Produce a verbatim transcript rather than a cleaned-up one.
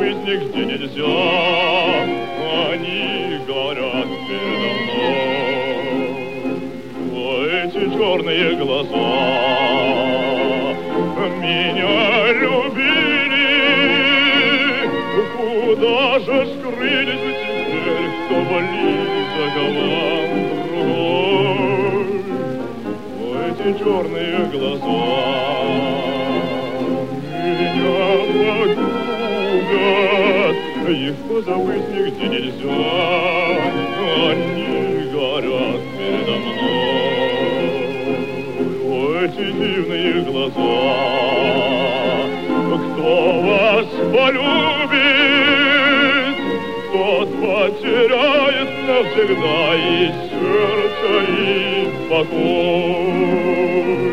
забыть нигде нельзя. Они говорят передо мной, эти черные глаза. Меня любили, куда же скрылись теперь, кто болит за голову другой? Эти черные глаза меня погубят, их позабыть нигде нельзя. Они горят передо мной, эти дивные глаза. Кто вас полюбит, тот потеряет навсегда и сердце, и покой.